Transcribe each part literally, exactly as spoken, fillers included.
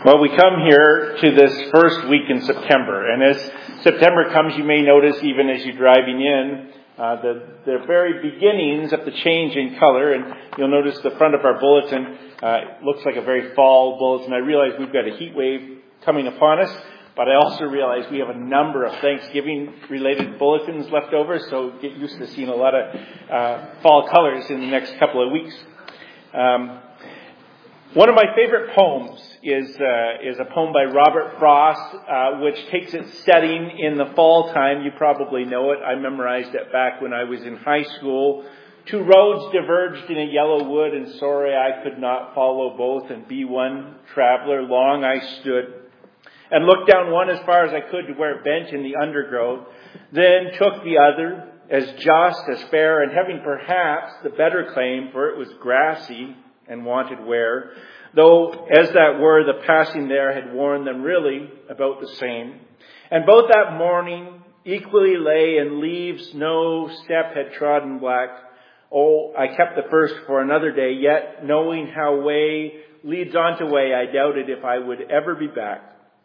Well, we come here to this first week in September, and as September comes, you may notice, even as you're driving in, uh, the, the very beginnings of the change in color, and you'll notice the front of our bulletin uh, looks like a very fall bulletin. I realize we've got a heat wave coming upon us, but I also realize we have a number of Thanksgiving-related bulletins left over, so get used to seeing a lot of uh, fall colors in the next couple of weeks. Um, One of my favorite poems is uh, is a poem by Robert Frost, uh, which takes its setting in the fall time. You probably know it. I memorized it back when I was in high school. Two roads diverged in a yellow wood, and sorry I could not follow both and be one traveler. Long I stood and looked down one as far as I could to where it bent in the undergrowth, then took the other as just, as fair, and having perhaps the better claim, for it was grassy and wanted wear, though as that were the passing there had worn them really about the same. And both that morning equally lay in leaves no step had trodden black. Oh, I kept the first for another day, yet knowing how way leads on to way, I doubted if I would ever be back.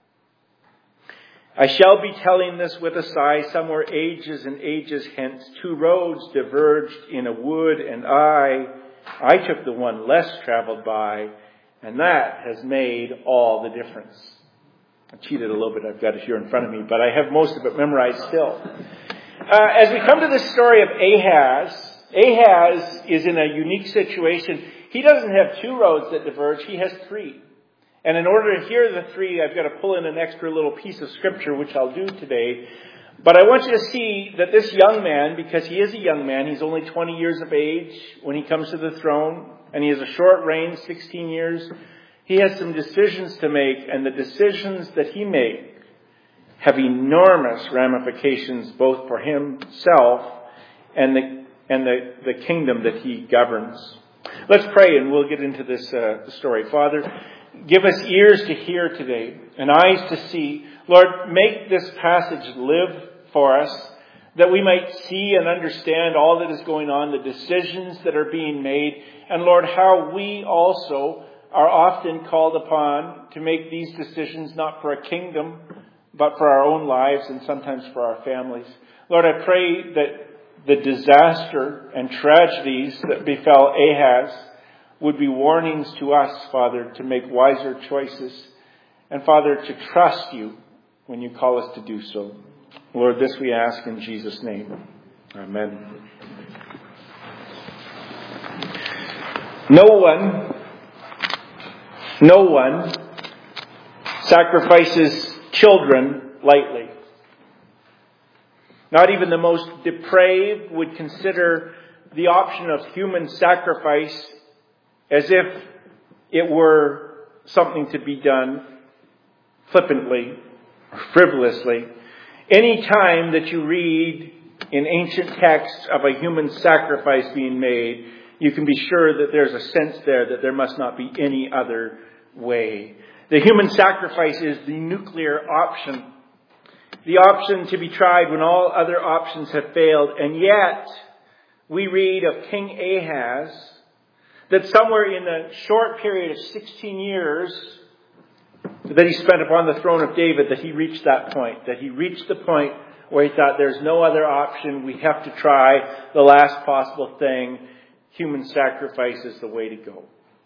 I shall be telling this with a sigh, somewhere ages and ages hence, two roads diverged in a wood, and I I took the one less traveled by, and that has made all the difference. I cheated a little bit. I've got it here in front of me, but I have most of it memorized still. Uh, as we come to the story of Ahaz, Ahaz is in a unique situation. He doesn't have two roads that diverge. He has three. And in order to hear the three, I've got to pull in an extra little piece of scripture, which I'll do today. But I want you to see that this young man, because he is a young man, he's only twenty years of age when he comes to the throne, and he has a short reign, sixteen years. He has some decisions to make, and the decisions that he makes have enormous ramifications both for himself and the and the, the kingdom that he governs. Let's pray, and we'll get into this uh, story. Father, give us ears to hear today and eyes to see. Lord, make this passage live for us, that we might see and understand all that is going on, the decisions that are being made, and Lord, how we also are often called upon to make these decisions not for a kingdom, but for our own lives and sometimes for our families. Lord, I pray that the disaster and tragedies that befell Ahaz would be warnings to us, Father, to make wiser choices, and Father, to trust you when you call us to do so. Lord, this we ask in Jesus' name. Amen. No one, no one sacrifices children lightly. Not even the most depraved would consider the option of human sacrifice as if it were something to be done flippantly or frivolously. Any time that you read in ancient texts of a human sacrifice being made, you can be sure that there's a sense there that there must not be any other way. The human sacrifice is the nuclear option, the option to be tried when all other options have failed. And yet, we read of King Ahaz that somewhere in the short period of sixteen years that he spent upon the throne of David, that he reached that point, that he reached the point where he thought there's no other option. We have to try the last possible thing. Human sacrifice is the way to go.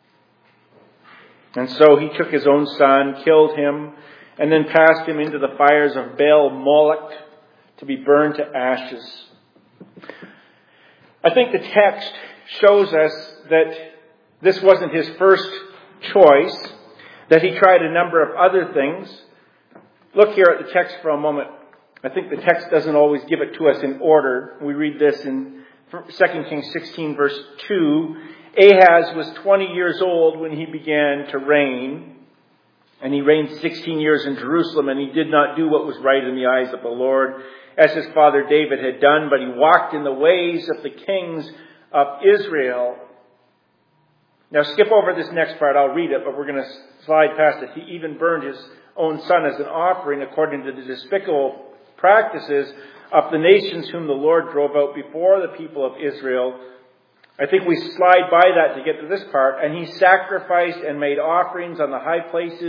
And so he took his own son, killed him, and then passed him into the fires of Baal Moloch to be burned to ashes. I think the text shows us that this wasn't his first choice, that he tried a number of other things. Look here at the text for a moment. I think the text doesn't always give it to us in order. We read this in Second Kings sixteen, verse two. Ahaz was twenty years old when he began to reign, and he reigned sixteen years in Jerusalem, and he did not do what was right in the eyes of the Lord, as his father David had done, but he walked in the ways of the kings of Israel. Now skip over this next part. I'll read it, but we're going to slide past it. He even burned his own son as an offering according to the despicable practices of the nations whom the Lord drove out before the people of Israel. I think we slide by that to get to this part. And he sacrificed and made offerings on the high places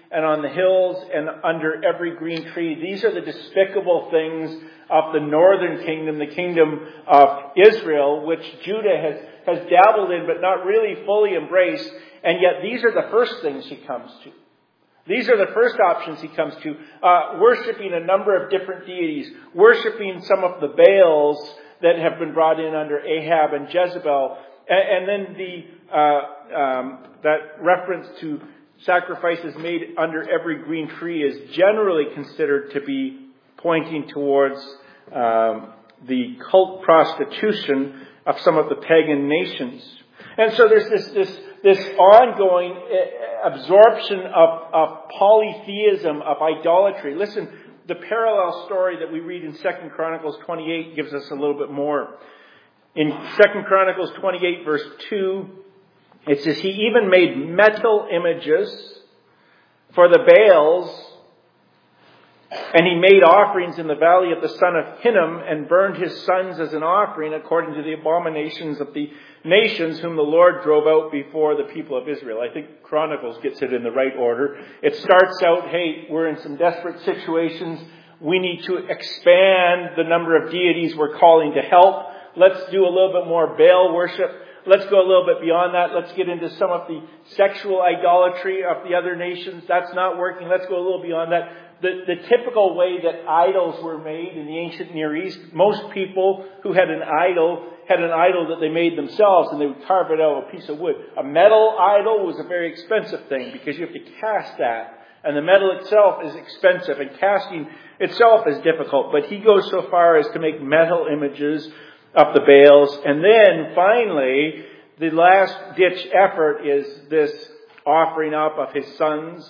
and on the hills and under every green tree. These are the despicable things of the northern kingdom, the kingdom of Israel, which Judah has, has dabbled in but not really fully embraced. And yet these are the first things he comes to. These are the first options he comes to. Uh, worshipping a number of different deities. Worshipping some of the Baals that have been brought in under Ahab and Jezebel. And, and then the uh, um, that reference to sacrifices made under every green tree is generally considered to be pointing towards um, the cult prostitution of some of the pagan nations. And so there's this this this ongoing absorption of, of polytheism, of idolatry. Listen, the parallel story that we read in Second Chronicles twenty-eight gives us a little bit more. In Second Chronicles twenty-eight, verse two, it says, he even made metal images for the Baals, and he made offerings in the valley of the son of Hinnom, and burned his sons as an offering according to the abominations of the nations whom the Lord drove out before the people of Israel. I think Chronicles gets it in the right order. It starts out, hey, we're in some desperate situations. We need to expand the number of deities we're calling to help. Let's do a little bit more Baal worship. Let's go a little bit beyond that. Let's get into some of the sexual idolatry of the other nations. That's not working. Let's go a little beyond that. The, the typical way that idols were made in the ancient Near East, most people who had an idol had an idol that they made themselves, and they would carve it out of a piece of wood. A metal idol was a very expensive thing because you have to cast that. And the metal itself is expensive, and casting itself is difficult. But he goes so far as to make metal images of the Baals. And then finally, the last ditch effort is this offering up of his sons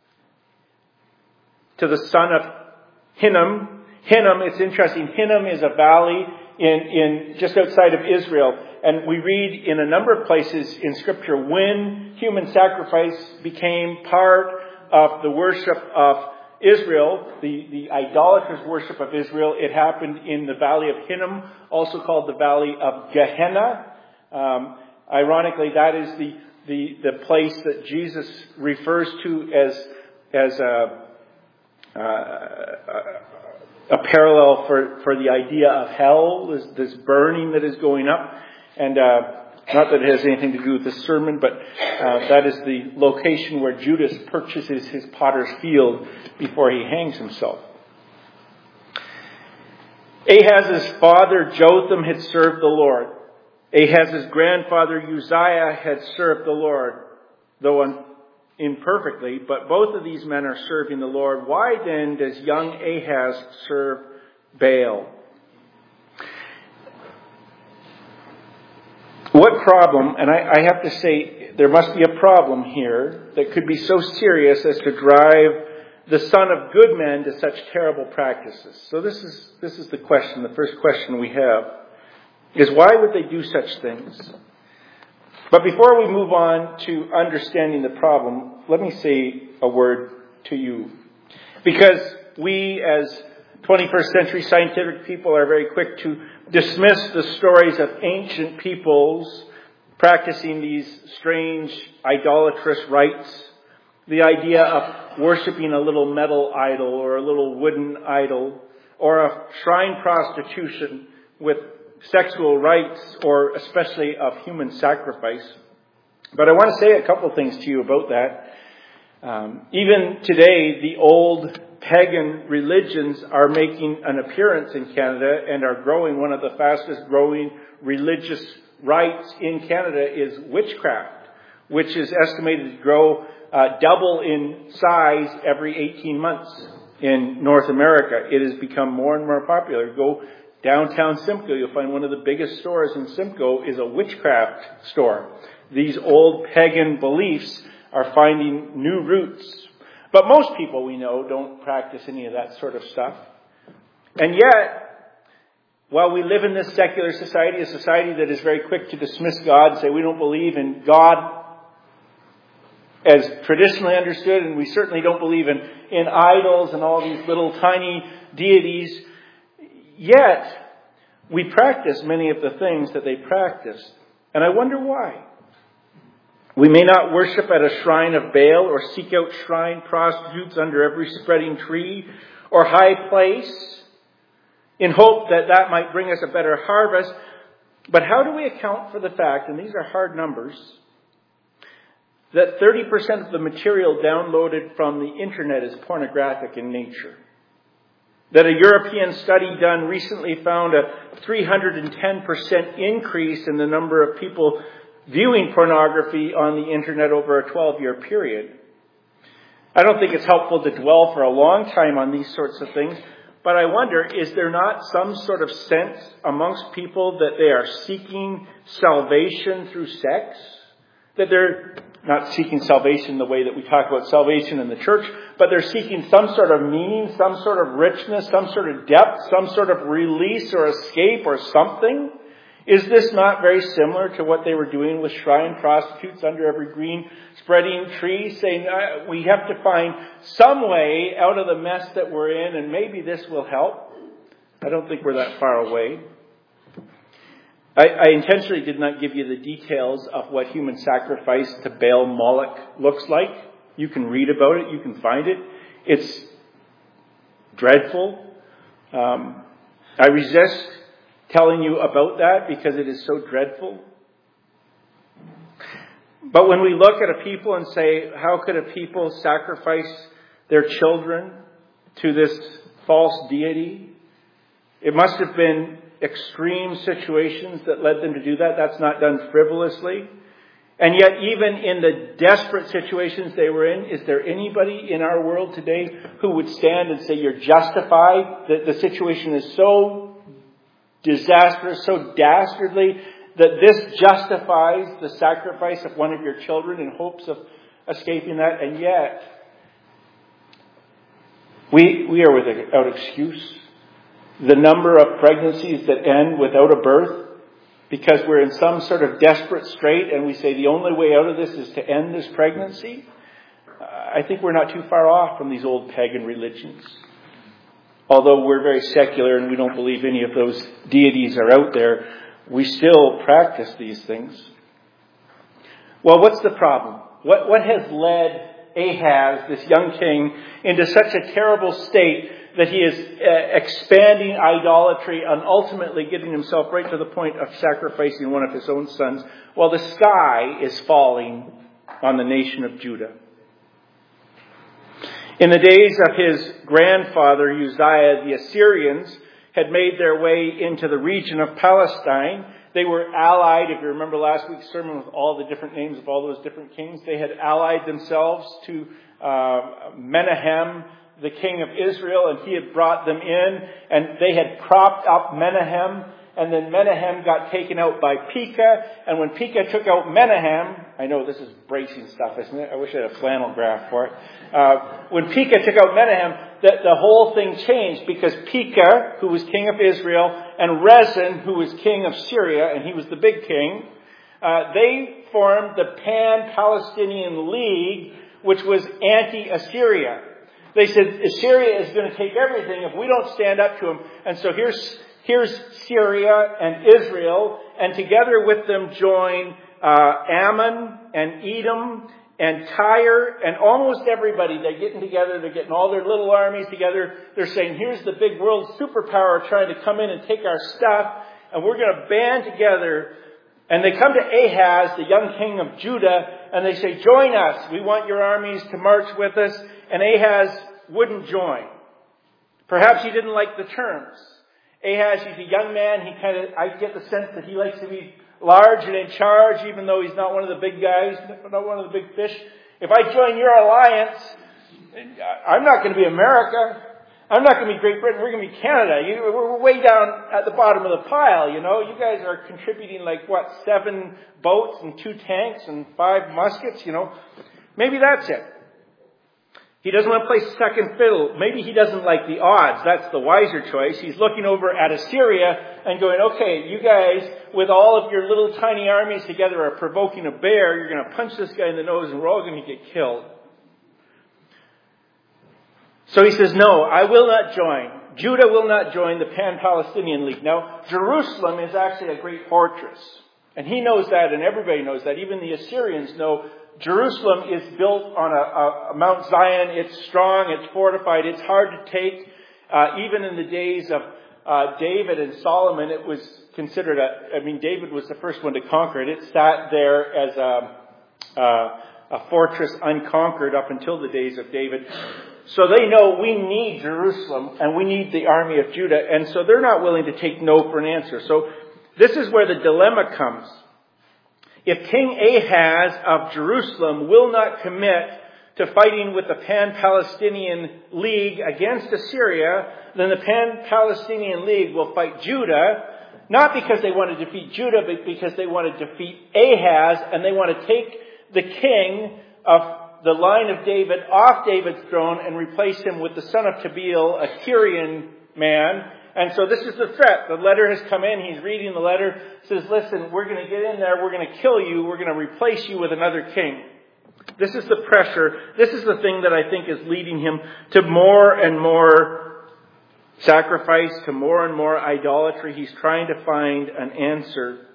to the son of Hinnom. Hinnom, it's interesting, Hinnom is a valley in, in just outside of Israel. And we read in a number of places in Scripture when human sacrifice became part of the worship of Israel, the, the idolatrous worship of Israel, it happened in the valley of Hinnom, also called the valley of Gehenna. Um, ironically, that is the, the, the place that Jesus refers to as, as a Uh, a parallel for, for the idea of hell, this, this burning that is going up. And uh, not that it has anything to do with this sermon, but uh, that is the location where Judas purchases his potter's field before he hangs himself. Ahaz's father Jotham had served the Lord. Ahaz's grandfather Uzziah had served the Lord, though un- imperfectly, but both of these men are serving the Lord. Why then does young Ahaz serve Baal? What problem, and I, I have to say there must be a problem here that could be so serious as to drive the son of good men to such terrible practices. So this is this is the question, the first question we have, is why would they do such things? But before we move on to understanding the problem, let me say a word to you. Because we as twenty-first century scientific people are very quick to dismiss the stories of ancient peoples practicing these strange idolatrous rites. The idea of worshiping a little metal idol or a little wooden idol, or of shrine prostitution with sexual rites, or especially of human sacrifice. But I want to say a couple of things to you about that. Um, even today, the old pagan religions are making an appearance in Canada and are growing. One of the fastest growing religious rites in Canada is witchcraft, which is estimated to grow uh, double in size every eighteen months in North America. It has become more and more popular. Go downtown Simcoe, you'll find one of the biggest stores in Simcoe is a witchcraft store. These old pagan beliefs are finding new roots. But most people we know don't practice any of that sort of stuff. And yet, while we live in this secular society, a society that is very quick to dismiss God and say we don't believe in God as traditionally understood, and we certainly don't believe in, in idols and all these little tiny deities, yet, we practice many of the things that they practiced. And I wonder why. We may not worship at a shrine of Baal or seek out shrine prostitutes under every spreading tree or high place in hope that that might bring us a better harvest. But how do we account for the fact, and these are hard numbers, that thirty percent of the material downloaded from the internet is pornographic in nature? That a European study done recently found a three hundred ten percent increase in the number of people viewing pornography on the internet over a twelve-year period. I don't think it's helpful to dwell for a long time on these sorts of things, but I wonder, is there not some sort of sense amongst people that they are seeking salvation through sex? That they're not seeking salvation the way that we talk about salvation in the church, but they're seeking some sort of meaning, some sort of richness, some sort of depth, some sort of release or escape or something? Is this not very similar to what they were doing with shrine prostitutes under every green spreading tree, saying uh, we have to find some way out of the mess that we're in, and maybe this will help? I don't think we're that far away. I, I intentionally did not give you the details of what human sacrifice to Baal Moloch looks like. You can read about it. You can find it. It's dreadful. Um, I resist telling you about that because it is so dreadful. But when we look at a people and say, how could a people sacrifice their children to this false deity? It must have been extreme situations that led them to do that. That's not done frivolously. And yet, even in the desperate situations they were in, is there anybody in our world today who would stand and say you're justified, that the situation is so disastrous, so dastardly, that this justifies the sacrifice of one of your children in hopes of escaping that? And yet, we we are without excuse. The number of pregnancies that end without a birth because we're in some sort of desperate strait and we say the only way out of this is to end this pregnancy. Uh, I think we're not too far off from these old pagan religions. Although we're very secular and we don't believe any of those deities are out there, we still practice these things. Well, what's the problem? What, what has led Ahaz, this young king, into such a terrible state that he is uh, expanding idolatry and ultimately getting himself right to the point of sacrificing one of his own sons while the sky is falling on the nation of Judah? In the days of his grandfather Uzziah, the Assyrians had made their way into the region of Palestine. They were allied, if you remember last week's sermon with all the different names of all those different kings, they had allied themselves to uh, Menahem, the king of Israel, and he had brought them in, and they had propped up Menahem, and then Menahem got taken out by Pekah, and when Pekah took out Menahem, I know this is bracing stuff, isn't it? I wish I had a flannel graph for it. Uh, when Pekah took out Menahem, the, the whole thing changed, because Pekah, who was king of Israel, and Rezin, who was king of Syria, and he was the big king, uh, they formed the Pan-Palestinian League, which was anti-Assyria. They said, Assyria is going to take everything if we don't stand up to them. And so here's here's Syria and Israel, and together with them join uh, Ammon and Edom and Tyre and almost everybody. They're getting together. They're getting all their little armies together. They're saying, here's the big world superpower trying to come in and take our stuff, and we're going to band together. And they come to Ahaz, the young king of Judah, and they say, join us. We want your armies to march with us. And Ahaz wouldn't join. Perhaps he didn't like the terms. Ahaz, he's a young man. He kind of, I get the sense that he likes to be large and in charge, even though he's not one of the big guys, not one of the big fish. If I join your alliance, I'm not going to be America. I'm not going to be Great Britain. We're going to be Canada. You, we're way down at the bottom of the pile, you know. You guys are contributing like, what, seven boats and two tanks and five muskets, you know. Maybe that's it. He doesn't want to play second fiddle. Maybe he doesn't like the odds. That's the wiser choice. He's looking over at Assyria and going, okay, you guys, with all of your little tiny armies together, are provoking a bear. You're going to punch this guy in the nose and we're all going to get killed. So he says, no, I will not join. Judah will not join the Pan-Palestinian League. Now, Jerusalem is actually a great fortress. And he knows that, and everybody knows that. Even the Assyrians know Jerusalem is built on a, a Mount Zion. It's strong, it's fortified, it's hard to take. Uh, even in the days of uh, David and Solomon, it was considered a, I mean, David was the first one to conquer it. It sat there as a, a, a fortress unconquered up until the days of David. So they know we need Jerusalem and we need the army of Judah. And so they're not willing to take no for an answer. So this is where the dilemma comes. If King Ahaz of Jerusalem will not commit to fighting with the Pan-Palestinian League against Assyria, then the Pan-Palestinian League will fight Judah, not because they want to defeat Judah, but because they want to defeat Ahaz, and they want to take the king of the line of David off David's throne and replace him with the son of Tabeel, a Tyrian man. And so this is the threat. The letter has come in. He's reading the letter. Says, listen, we're going to get in there. We're going to kill you. We're going to replace you with another king. This is the pressure. This is the thing that I think is leading him to more and more sacrifice, to more and more idolatry. He's trying to find an answer.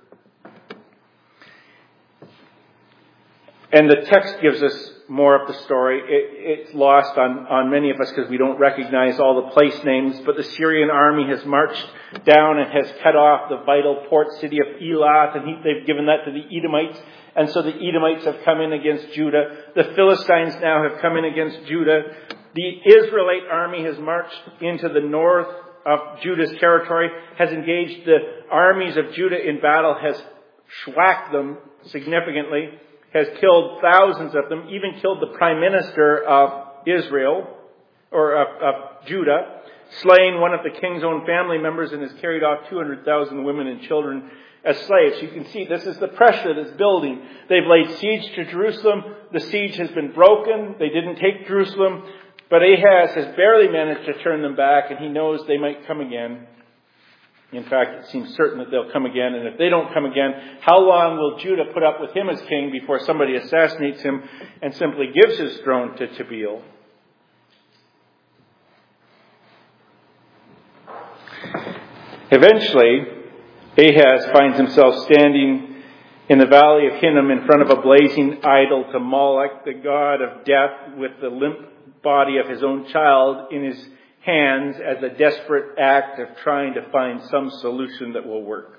And the text gives us more of the story. It, it's lost on, on many of us because we don't recognize all the place names. But the Syrian army has marched down and has cut off the vital port city of Elath, and he, they've given that to the Edomites. And so the Edomites have come in against Judah. The Philistines now have come in against Judah. The Israelite army has marched into the north of Judah's territory, has engaged the armies of Judah in battle, has schwacked them significantly, has killed thousands of them, even killed the prime minister of Israel, or of, of Judah, slain one of the king's own family members, and has carried off two hundred thousand women and children as slaves. You can see this is the pressure that's building. They've laid siege to Jerusalem. The siege has been broken. They didn't take Jerusalem. But Ahaz has barely managed to turn them back, and he knows they might come again. In fact, it seems certain that they'll come again. And if they don't come again, how long will Judah put up with him as king before somebody assassinates him and simply gives his throne to Tabeel? Eventually, Ahaz finds himself standing in the valley of Hinnom in front of a blazing idol to Moloch, the god of death, with the limp body of his own child in his hands as a desperate act of trying to find some solution that will work.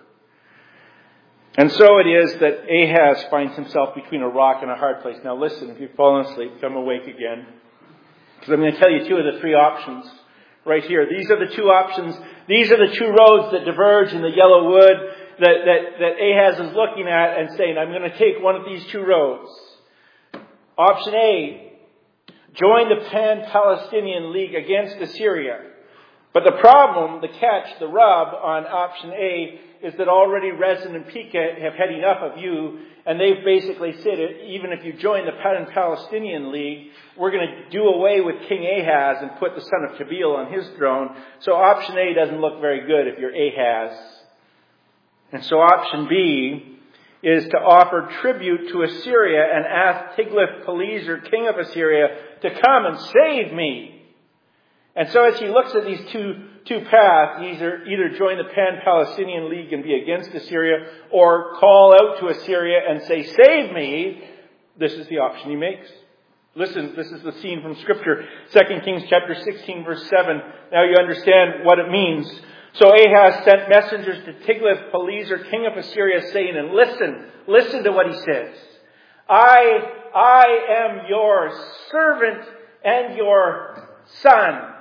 And so it is that Ahaz finds himself between a rock and a hard place. Now listen, if you've fallen asleep, come awake again. Because I'm going to tell you two of the three options right here. These are the two options. These are the two roads that diverge in the yellow wood that, that, that Ahaz is looking at and saying, I'm going to take one of these two roads. Option A, join the Pan-Palestinian League against Assyria. But the problem, the catch, the rub on option A is that already Rezin and Pekah have had enough of you, and they've basically said, even if you join the Pan-Palestinian League, we're going to do away with King Ahaz and put the son of Tabeel on his throne. So option A doesn't look very good if you're Ahaz. And so option B is to offer tribute to Assyria and ask Tiglath-Pileser, king of Assyria, to come and save me. And so as he looks at these two, two paths, either, either join the Pan-Palestinian League and be against Assyria, or call out to Assyria and say, save me, this is the option he makes. Listen, this is the scene from Scripture, Second Kings chapter sixteen, verse seven. Now you understand what it means. So Ahaz sent messengers to Tiglath-Pileser, king of Assyria, saying, and listen, listen to what he says. I, I am your servant and your son.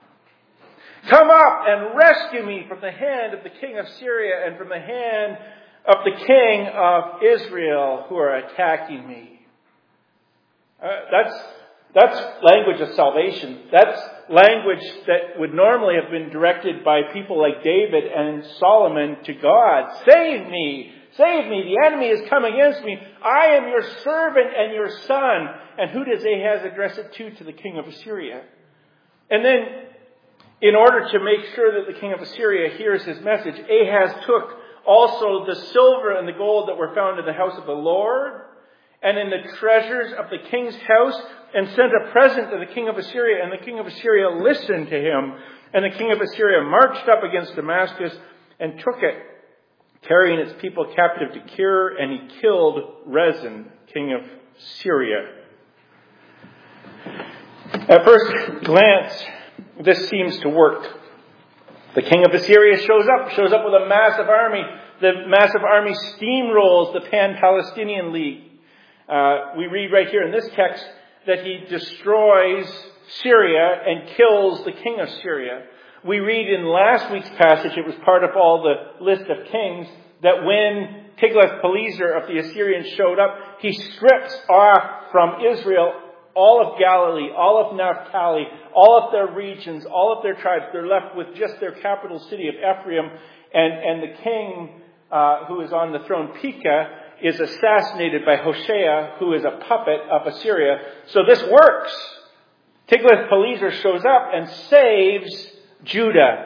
Come up and rescue me from the hand of the king of Syria and from the hand of the king of Israel who are attacking me. Uh, that's, that's language of salvation. That's language that would normally have been directed by people like David and Solomon to God. Save me! Save me! The enemy has come against me. I am your servant and your son. And who does Ahaz address it to? To the king of Assyria. And then, in order to make sure that the king of Assyria hears his message, Ahaz took also the silver and the gold that were found in the house of the Lord and in the treasures of the king's house, and sent a present to the king of Assyria. And the king of Assyria listened to him. And the king of Assyria marched up against Damascus and took it. carrying its people captive to Kir, and he killed Rezin, king of Syria. At first glance, this seems to work. The king of Assyria shows up, shows up with a massive army. The massive army steamrolls the Pan-Palestinian League. Uh, we read right here in this text that he destroys Syria and kills the king of Syria. We read in last week's passage, it was part of all the list of kings, that when Tiglath-Pileser of the Assyrians showed up, he strips off from Israel all of Galilee, all of Naphtali, all of their regions, all of their tribes. They're left with just their capital city of Ephraim. And, and the king uh, who is on the throne, Pekah, is assassinated by Hoshea, who is a puppet of Assyria. So this works. Tiglath-Pileser shows up and saves Judah.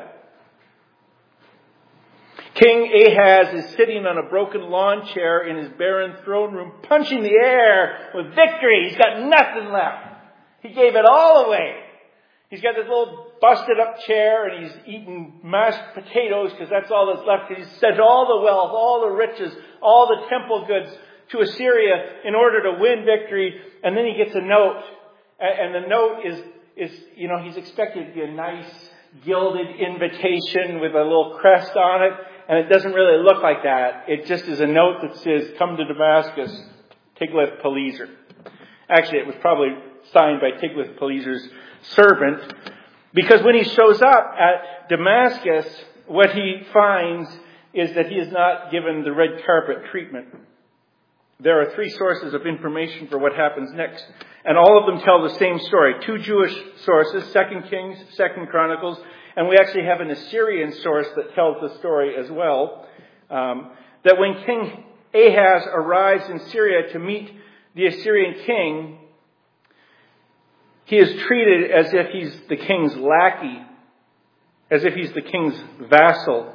King Ahaz is sitting on a broken lawn chair in his barren throne room, punching the air with victory. He's got nothing left. He gave it all away. He's got this little busted up chair and he's eating mashed potatoes because that's all that's left. He's sent all the wealth, all the riches, all the temple goods to Assyria in order to win victory. And then he gets a note. And the note is, is you know, he's expected to be a nice gilded invitation with a little crest on it. And it doesn't really look like that. It just is a note that says, come to Damascus, Tiglath-Pileser. Actually, it was probably signed by Tiglath-Pileser's servant. Because when he shows up at Damascus, what he finds is that he is not given the red carpet treatment. There are three sources of information for what happens next. And all of them tell the same story. Two Jewish sources, Second Kings, Second Chronicles. And we actually have an Assyrian source that tells the story as well. Um, that when King Ahaz arrives in Syria to meet the Assyrian king, he is treated as if he's the king's lackey, as if he's the king's vassal.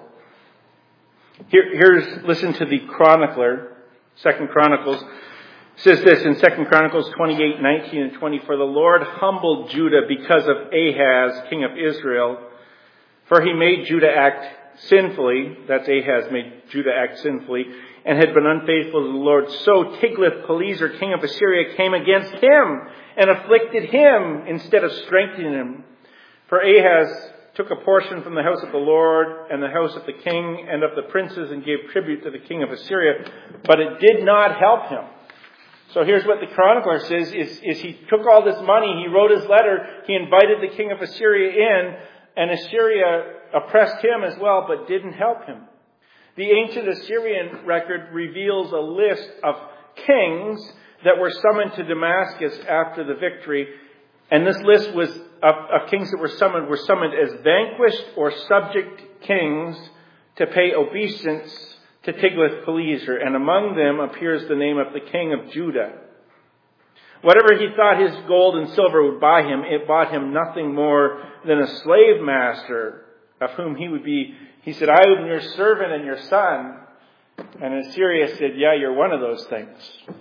Here, here's, listen to the chronicler, Second Chronicles. Says this in Second Chronicles twenty-eight, nineteen and twenty. For the Lord humbled Judah because of Ahaz, king of Israel. For he made Judah act sinfully, that's Ahaz made Judah act sinfully, and had been unfaithful to the Lord. So Tiglath-Pileser, king of Assyria, came against him and afflicted him instead of strengthening him. For Ahaz took a portion from the house of the Lord and the house of the king and of the princes and gave tribute to the king of Assyria, but it did not help him. So here's what the chronicler says, is, is he took all this money, he wrote his letter, he invited the king of Assyria in, and Assyria oppressed him as well, but didn't help him. The ancient Assyrian record reveals a list of kings that were summoned to Damascus after the victory. And this list was of, of kings that were summoned were summoned as vanquished or subject kings to pay obeisance to Tiglath-Pileser. And among them appears the name of the king of Judah. Whatever he thought his gold and silver would buy him, it bought him nothing more than a slave master of whom he would be. He said, I am your servant and your son. And Assyria said, yeah, you're one of those things.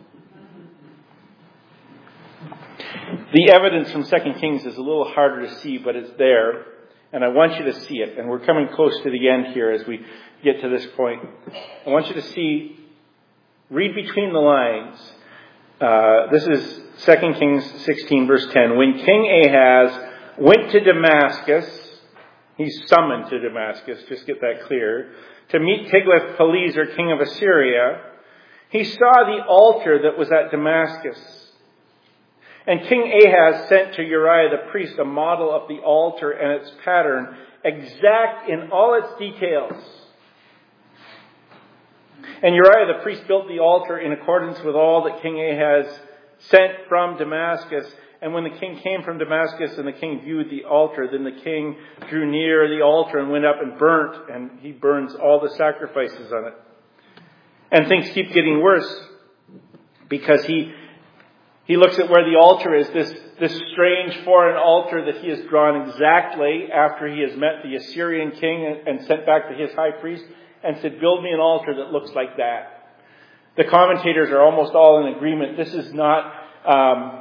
The evidence from Second Kings is a little harder to see, but it's there. And I want you to see it. And we're coming close to the end here as we get to this point. I want you to see, read between the lines. Uh, this is Second Kings sixteen, verse ten. When King Ahaz went to Damascus, he's summoned to Damascus, just get that clear, to meet Tiglath-Pileser, king of Assyria, he saw the altar that was at Damascus. And King Ahaz sent to Uriah the priest a model of the altar and its pattern, exact in all its details. And Uriah the priest built the altar in accordance with all that King Ahaz sent from Damascus. And when the king came from Damascus and the king viewed the altar, then the king drew near the altar and went up and burnt. And he burns all the sacrifices on it. And things keep getting worse because he he looks at where the altar is, this, this strange foreign altar that he has drawn exactly after he has met the Assyrian king and, and sent back to his high priest and said, build me an altar that looks like that. The commentators are almost all in agreement. This is not um,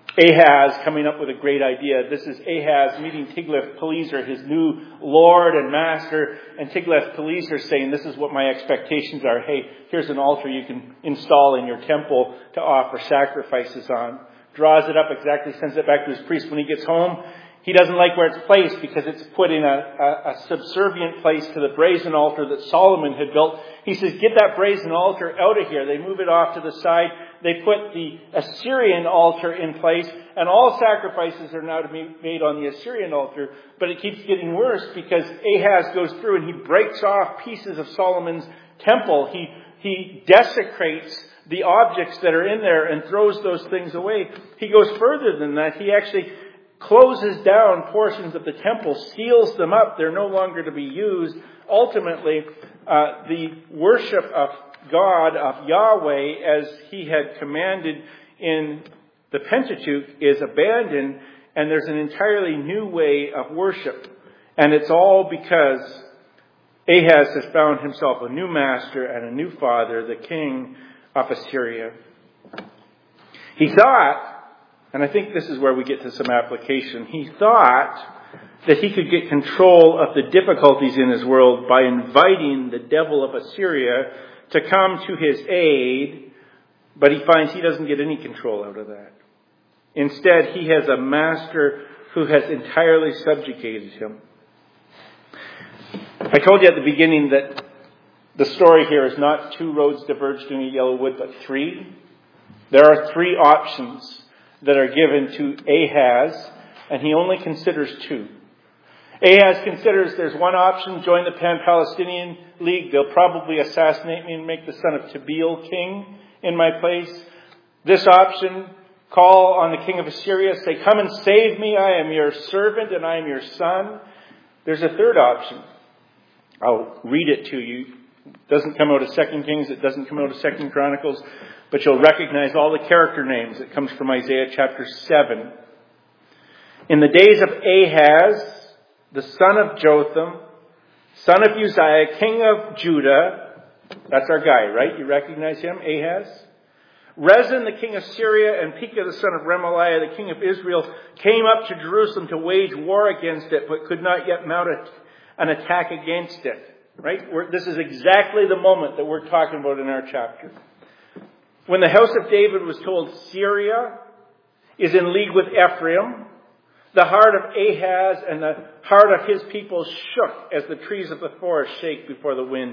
Ahaz coming up with a great idea. This is Ahaz meeting Tiglath-Pileser, his new lord and master, and Tiglath-Pileser saying, this is what my expectations are. Hey, here's an altar you can install in your temple to offer sacrifices on. Draws it up exactly, sends it back to his priest. When he gets home, he doesn't like where it's placed because it's put in a, a, a subservient place to the brazen altar that Solomon had built. He says, get that brazen altar out of here. They move it off to the side. They put the Assyrian altar in place, and all sacrifices are now to be made on the Assyrian altar. But it keeps getting worse because Ahaz goes through and he breaks off pieces of Solomon's temple. He, he desecrates the objects that are in there and throws those things away. He goes further than that. He actually closes down portions of the temple, seals them up. They're no longer to be used. Ultimately, uh, the worship of God, of Yahweh, as he had commanded in the Pentateuch, is abandoned, and there's an entirely new way of worship. And it's all because Ahaz has found himself a new master and a new father, the king of Assyria. He thought, and I think this is where we get to some application, he thought that he could get control of the difficulties in his world by inviting the devil of Assyria to come to his aid, but he finds he doesn't get any control out of that. Instead, he has a master who has entirely subjugated him. I told you at the beginning that the story here is not two roads diverged in a yellow wood, but three. There are three options that are given to Ahaz, and he only considers two. Ahaz considers there's one option, join the Pan-Palestinian League. They'll probably assassinate me and make the son of Tabeel king in my place. This option, call on the king of Assyria, say, come and save me. I am your servant and I am your son. There's a third option. I'll read it to you. It doesn't come out of Second Kings. It doesn't come out of Second Chronicles. But you'll recognize all the character names. It comes from Isaiah chapter seven. In the days of Ahaz, the son of Jotham, son of Uzziah, king of Judah. That's our guy, right? You recognize him, Ahaz? Rezin, the king of Syria, and Pekah, the son of Remaliah, the king of Israel, came up to Jerusalem to wage war against it, but could not yet mount an attack against it. Right? We're, this is exactly the moment that we're talking about in our chapter. When the house of David was told Syria is in league with Ephraim, the heart of Ahaz and the heart of his people shook as the trees of the forest shake before the wind.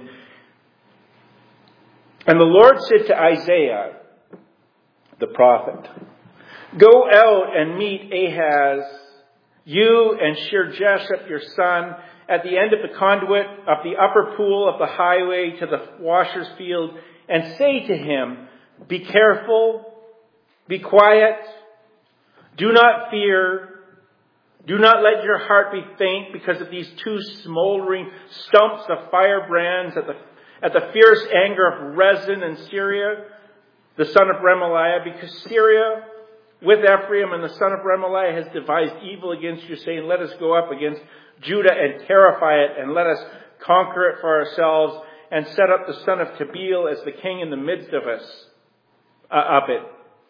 And the Lord said to Isaiah, the prophet, go out and meet Ahaz, you and Shear-Jashub your son, at the end of the conduit of the upper pool of the highway to the washer's field, and say to him, be careful, be quiet, do not fear, do not let your heart be faint because of these two smoldering stumps of firebrands at the, at the fierce anger of Rezin and Syria, the son of Remaliah, because Syria with Ephraim and the son of Remaliah has devised evil against you, saying, let us go up against Judah and terrify it, and let us conquer it for ourselves, and set up the son of Tabeel as the king in the midst of us, uh, of it.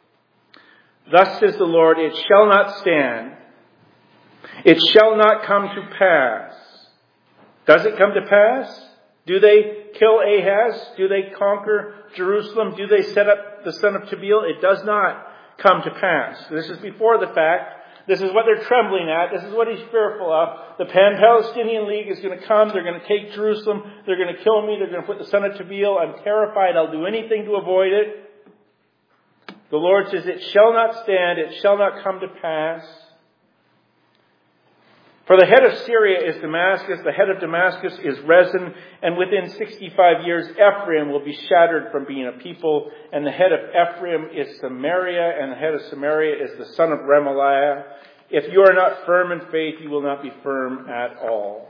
Thus says the Lord, it shall not stand. It shall not come to pass. Does it come to pass? Do they kill Ahaz? Do they conquer Jerusalem? Do they set up the son of Tabeel? It does not come to pass. This is before the fact. This is what they're trembling at. This is what he's fearful of. The Pan-Palestinian League is going to come. They're going to take Jerusalem. They're going to kill me. They're going to put the son of Tabeel. I'm terrified. I'll do anything to avoid it. The Lord says, it shall not stand. It shall not come to pass. For the head of Syria is Damascus, the head of Damascus is Rezin, and within sixty-five years Ephraim will be shattered from being a people, and the head of Ephraim is Samaria, and the head of Samaria is the son of Remaliah. If you are not firm in faith, you will not be firm at all.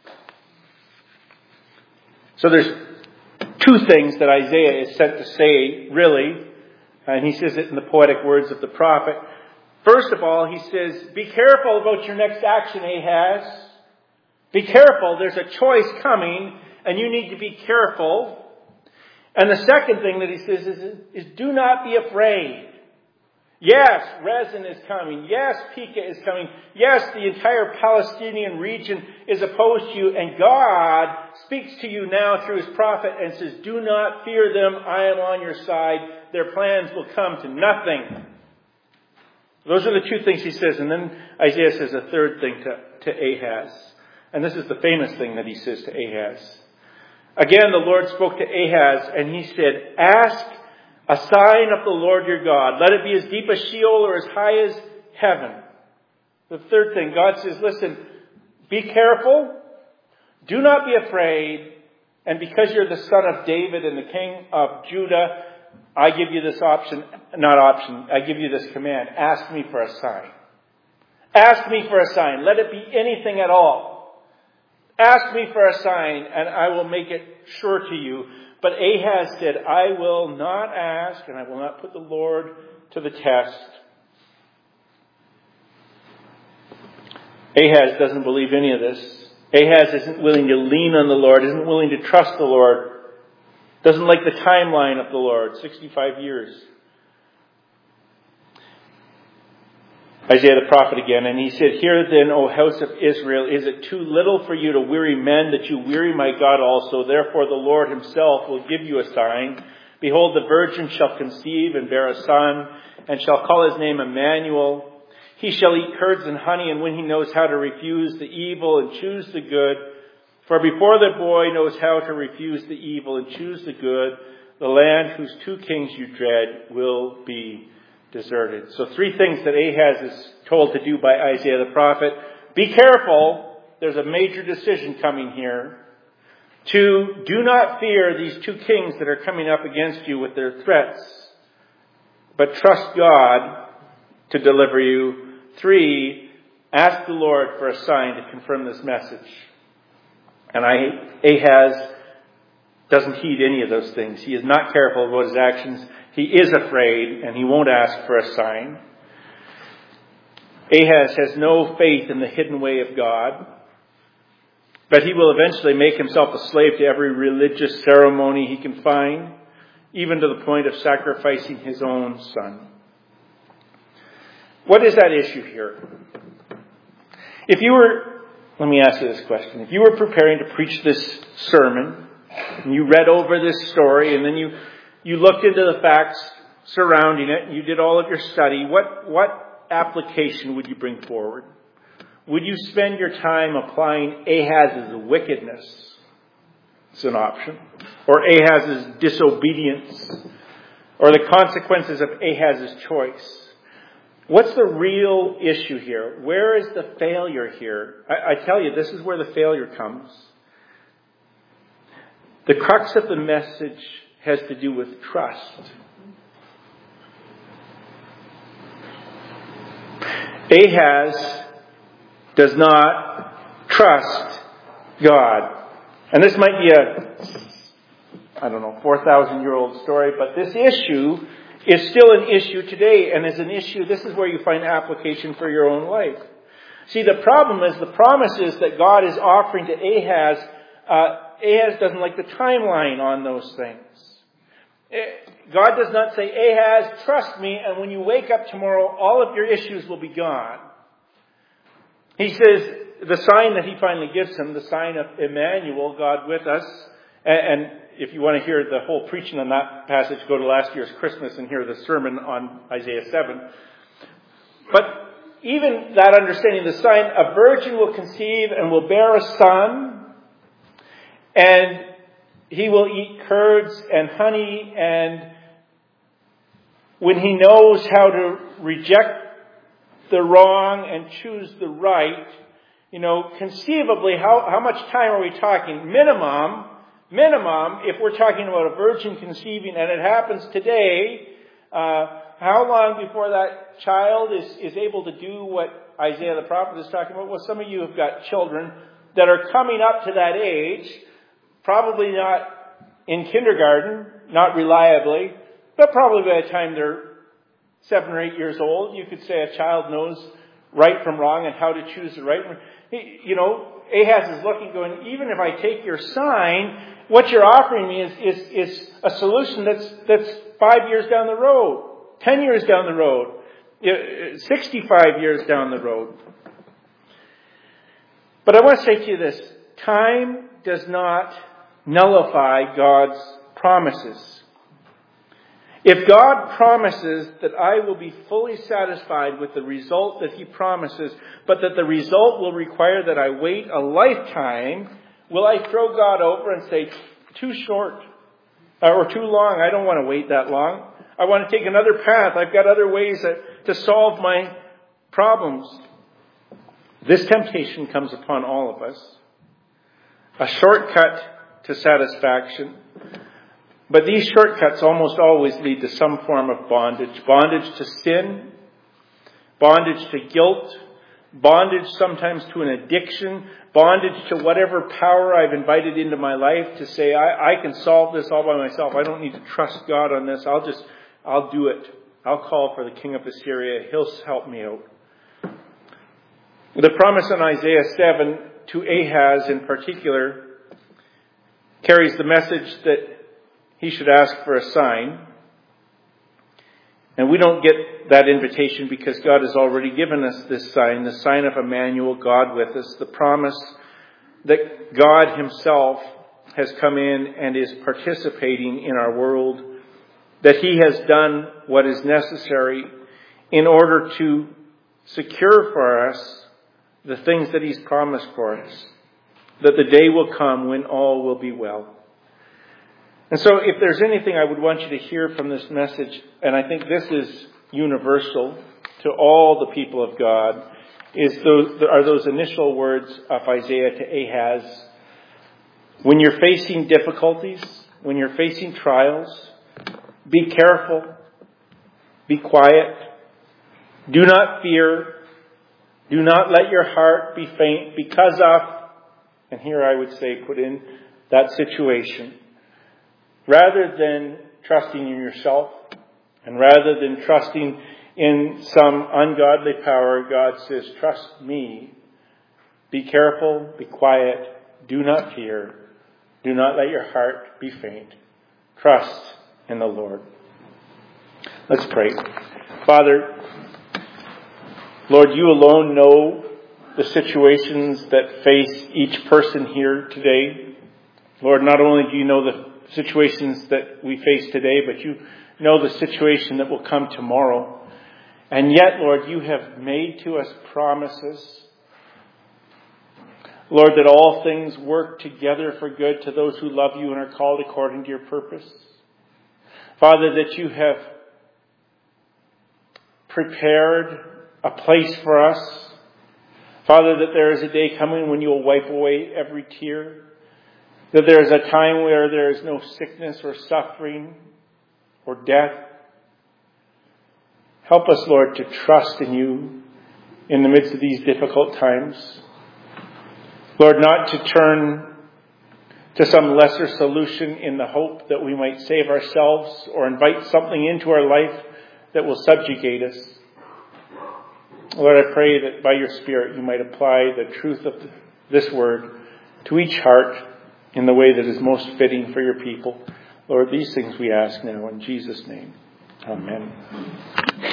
So there's two things that Isaiah is sent to say, really, and he says it in the poetic words of the prophet. First of all, he says, be careful about your next action, Ahaz. Be careful. There's a choice coming, and you need to be careful. And the second thing that he says is, is do not be afraid. Yes, Rezin is coming. Yes, Pekah is coming. Yes, the entire Palestinian region is opposed to you. And God speaks to you now through his prophet and says, do not fear them. I am on your side. Their plans will come to nothing. Those are the two things he says. And then Isaiah says a third thing to, to Ahaz. And this is the famous thing that he says to Ahaz. Again, the Lord spoke to Ahaz and he said, ask a sign of the Lord your God. Let it be as deep as Sheol or as high as heaven. The third thing, God says, listen, be careful. Do not be afraid. And because you're the son of David and the king of Judah, I give you this option, not option, I give you this command. Ask me for a sign. Ask me for a sign. Let it be anything at all. Ask me for a sign and I will make it sure to you. But Ahaz said, I will not ask and I will not put the Lord to the test. Ahaz doesn't believe any of this. Ahaz isn't willing to lean on the Lord, isn't willing to trust the Lord. Doesn't like the timeline of the Lord, sixty-five years. Isaiah the prophet again, and he said, hear then, O house of Israel, is it too little for you to weary men that you weary my God also? Therefore the Lord himself will give you a sign. Behold, the virgin shall conceive and bear a son, and shall call his name Emmanuel. He shall eat curds and honey, and when he knows how to refuse the evil and choose the good, for before the boy knows how to refuse the evil and choose the good, the land whose two kings you dread will be deserted. So three things that Ahaz is told to do by Isaiah the prophet. Be careful. There's a major decision coming here. Two, do not fear these two kings that are coming up against you with their threats, but trust God to deliver you. Three, ask the Lord for a sign to confirm this message. And I, Ahaz doesn't heed any of those things. He is not careful about his actions. He is afraid, and he won't ask for a sign. Ahaz has no faith in the hidden way of God, but he will eventually make himself a slave to every religious ceremony he can find, even to the point of sacrificing his own son. What is that issue here? If you were, let me ask you this question. If you were preparing to preach this sermon, and you read over this story, and then you You looked into the facts surrounding it, and you did all of your study. What, what application would you bring forward? Would you spend your time applying Ahaz's wickedness? It's an option. Or Ahaz's disobedience? Or the consequences of Ahaz's choice? What's the real issue here? Where is the failure here? I, I tell you, this is where the failure comes. The crux of the message has to do with trust. Ahaz does not trust God. And this might be a, I don't know, four thousand year old story, but this issue is still an issue today. And as an issue, this is where you find application for your own life. See, the problem is the promises that God is offering to Ahaz, uh, Ahaz doesn't like the timeline on those things. God does not say, Ahaz, trust me, and when you wake up tomorrow, all of your issues will be gone. He says, the sign that he finally gives him, the sign of Emmanuel, God with us, and if you want to hear the whole preaching on that passage, go to last year's Christmas and hear the sermon on Isaiah seven. But even that understanding, the sign, a virgin will conceive and will bear a son, and he will eat curds and honey, and when he knows how to reject the wrong and choose the right, you know, conceivably, how, how much time are we talking? Minimum, minimum, if we're talking about a virgin conceiving and it happens today, uh, how long before that child is, is able to do what Isaiah the prophet is talking about? Well, some of you have got children that are coming up to that age. Probably not in kindergarten, not reliably, but probably by the time they're seven or eight years old, you could say a child knows right from wrong and how to choose the right. You know, Ahaz is looking, going, even if I take your sign, what you're offering me is, is, is a solution that's, that's five years down the road, ten years down the road. sixty-five years down the road. But I want to say to you this. Time does not nullify God's promises. If God promises that I will be fully satisfied with the result that He promises, but that the result will require that I wait a lifetime, will I throw God over and say, too short or too long? I don't want to wait that long. I want to take another path. I've got other ways to solve my problems. This temptation comes upon all of us. A shortcut to satisfaction. But these shortcuts almost always lead to some form of bondage. Bondage to sin, bondage to guilt, bondage sometimes to an addiction, bondage to whatever power I've invited into my life to say, I, I can solve this all by myself. I don't need to trust God on this. I'll just, I'll do it. I'll call for the king of Assyria. He'll help me out. The promise in Isaiah seven to Ahaz in particular carries the message that he should ask for a sign. And we don't get that invitation because God has already given us this sign, the sign of Emmanuel, God with us, the promise that God Himself has come in and is participating in our world, that He has done what is necessary in order to secure for us the things that He's promised for us, that the day will come when all will be well. And so if there's anything I would want you to hear from this message, and I think this is universal to all the people of God, is those, are those initial words of Isaiah to Ahaz. When you're facing difficulties, when you're facing trials, be careful, be quiet, do not fear, do not let your heart be faint because of, and here I would say put in that situation. Rather than trusting in yourself, and rather than trusting in some ungodly power, God says, trust me. Be careful, be quiet, do not fear, do not let your heart be faint. Trust in the Lord. Let's pray. Father, Lord, you alone know the situations that face each person here today. Lord, not only do you know the situations that we face today, but you know the situation that will come tomorrow. And yet, Lord, you have made to us promises, Lord, that all things work together for good to those who love you and are called according to your purpose. Father, that you have prepared a place for us. Father, that there is a day coming when you will wipe away every tear. That there is a time where there is no sickness or suffering or death. Help us, Lord, to trust in you in the midst of these difficult times. Lord, not to turn to some lesser solution in the hope that we might save ourselves or invite something into our life that will subjugate us. Lord, I pray that by your Spirit you might apply the truth of this word to each heart in the way that is most fitting for your people. Lord, these things we ask now in Jesus' name. Amen.